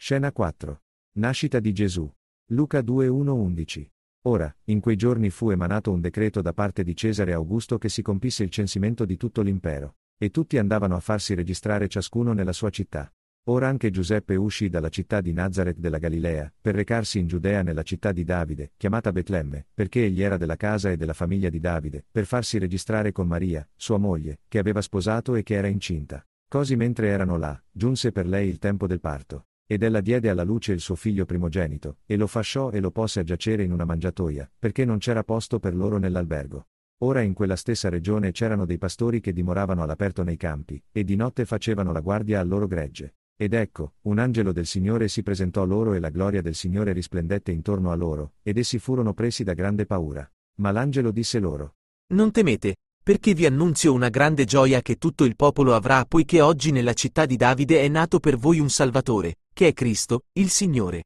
Scena 4. Nascita di Gesù. Luca 2:1-11. Ora, in quei giorni fu emanato un decreto da parte di Cesare Augusto che si compisse il censimento di tutto l'impero, e tutti andavano a farsi registrare ciascuno nella sua città. Ora anche Giuseppe uscì dalla città di Nazaret della Galilea, per recarsi in Giudea nella città di Davide, chiamata Betlemme, perché egli era della casa e della famiglia di Davide, per farsi registrare con Maria, sua moglie, che aveva sposato e che era incinta. Così mentre erano là, giunse per lei il tempo del parto. Ed ella diede alla luce il suo figlio primogenito, e lo fasciò e lo posse a giacere in una mangiatoia, perché non c'era posto per loro nell'albergo. Ora in quella stessa regione c'erano dei pastori che dimoravano all'aperto nei campi, e di notte facevano la guardia al loro gregge. Ed ecco, un angelo del Signore si presentò loro e la gloria del Signore risplendette intorno a loro, ed essi furono presi da grande paura. Ma l'angelo disse loro: Non temete, perché vi annunzio una grande gioia che tutto il popolo avrà, poiché oggi nella città di Davide è nato per voi un Salvatore, che è Cristo, il Signore.